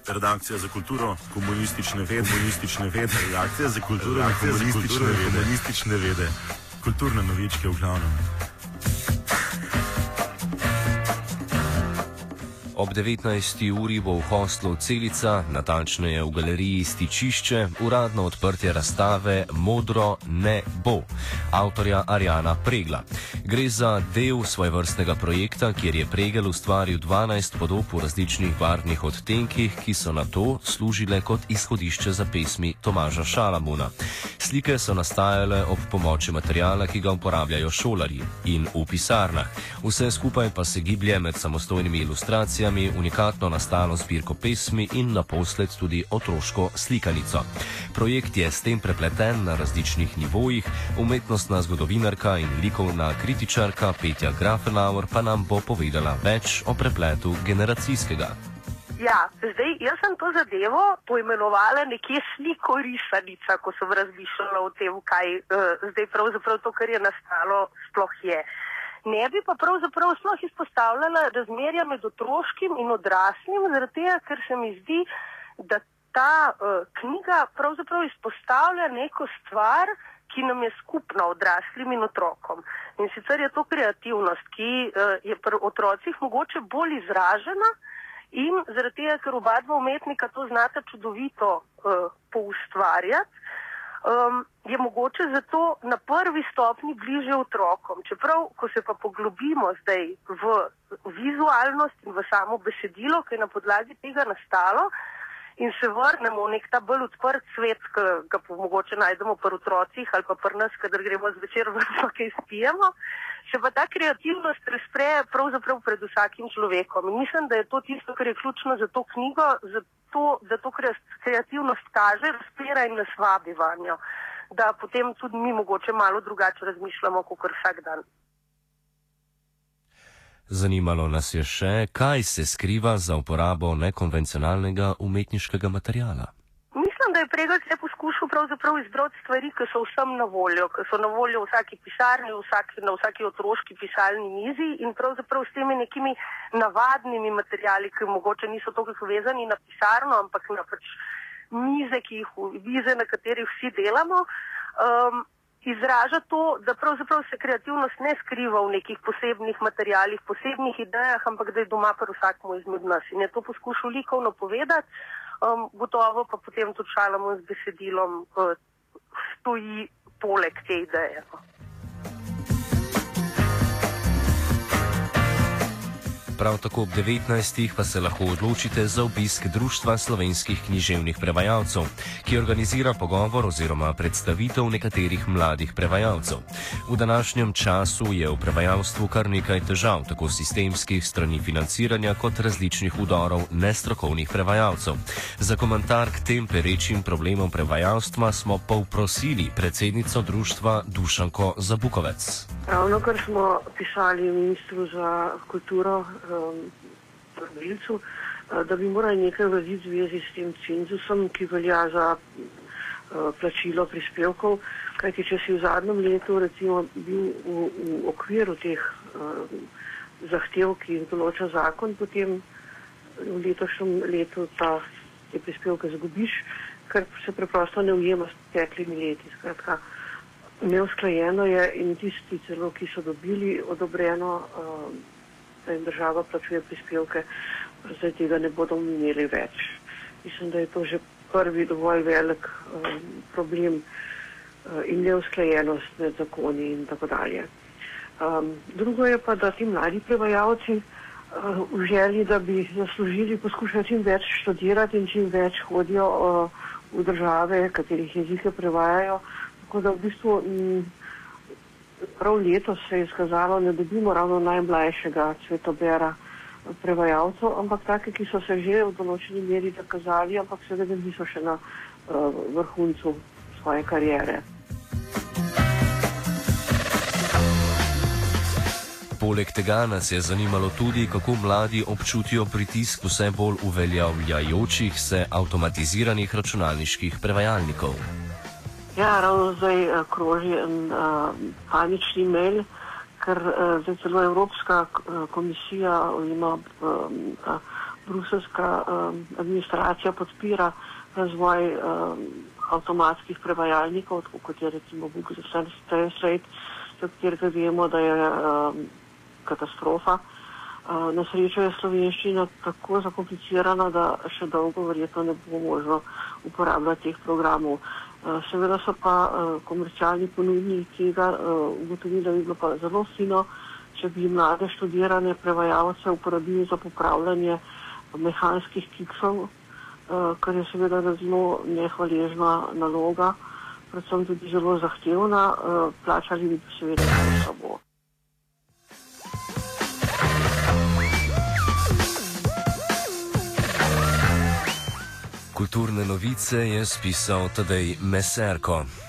Redakcija za kulturo, komunistične vede, redakcija za kulturo, komunistične vede, kulturne novičke v glavnem. Ob 19. uri bo v hostlu Celica, natančneje v galeriji Stičišče, uradno odprtje razstave Modro ne bo, avtorja Arjana Pregla. Gre za del svojevrstnega projekta, kjer je Pregel ustvaril 12 podob v različnih barvnih odtenkih, ki so na to služile kot izhodišče za pesmi Tomaža Šalamuna. Slike so nastajale ob pomoči materijala, ki ga uporabljajo šolarji in v pisarnah. Vse skupaj pa se giblje med samostojnimi ilustracijami, unikatno nastalo zbirko pesmi in naposled tudi otroško slikanico. Projekt je s tem prepleten na različnih nivojih, umetnostna zgodovinarka in likovna kritičarka Petja Grafenauer pa nam bo povedala več o prepletu generacijskega. Ja, zdaj, jaz sem to zadevo poimenovala nekje slikorisanica, ko sem razmišljala o tem, kaj zdaj pravzaprav to, kar je nastalo, sploh je. Ne bi pa pravzaprav sploh izpostavljala razmerja med otroškim in odraslim, zaradi tega, ker se mi zdi, da ta knjiga pravzaprav izpostavlja neko stvar, ki nam je skupna odraslim in otrokom. In sicer je to kreativnost, ki je pri otrocih mogoče bolj izražena in zaradi tega, ker oba dva umetnika to znata čudovito poustvarjati, je mogoče zato na prvi stopni bliže otrokom. Čeprav, ko se pa poglobimo zdaj v vizualnost in v samo besedilo, ki je na podlagi tega nastalo, in se vrnemo v nek ta bolj odprt svet, ki ga mogoče najdemo pri otrocih ali pa pri nas, kadar gremo zvečer ven pa kaj spijemo, se pa ta kreativnost razpre pravzaprav pred vsakim človekom. In mislim, da je to tisto, kar je ključno za to knjigo, da to kreativnost kaže, razpira in nas vabi vanjo. Da potem tudi mi mogoče malo drugače razmišljamo, kot vsak dan. Zanimalo nas je še, kaj se skriva za uporabo nekonvencionalnega umetniškega materijala. Mislim, da je Pregel se poskušal pravzaprav izbrati stvari, ki so vsem na voljo, ki so na voljo v vsaki pisarni, na vsaki otroški pisalni mizi in pravzaprav s temi nekimi navadnimi materijali, ki mogoče niso toliko vezani na pisarno, ampak na mize, na katerih vsi delamo, izraža to, da pravzaprav se kreativnost ne skriva v nekih posebnih materijalih, posebnih idejah, ampak da je doma pri vsakmu izmed nas. In je to poskušal likovno povedati, gotovo pa potem tudi Šalamun z besedilom stoji poleg te ideje. Prav tako ob 19. pa se lahko odločite za obisk Društva slovenskih književnih prevajalcev, ki organizira pogovor oziroma predstavitev nekaterih mladih prevajalcev. V današnjem času je v prevajalstvu kar nekaj težav, tako sistemskih strani financiranja kot različnih vdorov nestrokovnih prevajalcev. Za komentar k tem perečim problemom prevajalstva smo povprosili predsednico društva Dušanko Zabukovec. Ravno kar smo pisali ministru za kulturo, da bi morali nekaj vaziti v zvezi s tem cenzusom, ki velja za plačilo prispevkov, kajti če si v zadnjem letu recimo bil v okviru teh zahtev, ki jih določa zakon, potem v letošnjem letu pa te prispevke zgubiš, ker se preprosto ne ujema s teklimi leti. Skratka, neusklajeno je in tisti celo, ki so dobili odobreno, da jim država plačuje prispevke, zdaj tega ne bodo imeli več. Mislim, da je to že prvi dovolj velik problem in neusklajenost med zakoni in tako dalje. Drugo je pa, da ti mladi prevajalci v želji, da bi zaslužili, poskušajo čim več študirati in čim več hodijo v države, katerih jezike prevajajo. Tako da v bistvu prav letos se je izkazalo, ne dobimo ravno najmlajšega cvetobera prevajalcev, ampak take, ki so se že v določeni meri dokazali, ampak seveda niso še na vrhuncu svoje kariere. Poleg tega nas je zanimalo tudi, kako mladi občutijo pritisk vse bolj uveljavljajočih se avtomatiziranih računalniških prevajalnikov. Ja, ravno zdaj kroži en panični mail, ker zdaj celo Evropska komisija ima bruselska administracija podpira razvoj avtomatskih prevajalnikov, kot je recimo Google Translate, za katerega vemo, da je katastrofa. Na srečo je slovenščina tako zakomplicirana, da še dolgo verjetno ne bo možno uporabljati teh programov. Seveda so pa komercialni ponudniki tega ugotovili, da bi bilo pa zelo fino, če bi mlade študirane prevajalce uporabili za popravljanje mehanskih kiksov, kar je seveda zelo nehvaležna naloga, predvsem tudi zelo zahtevna, plačali bi seveda samo. Kulturne novice je spisal Tadej Meserko.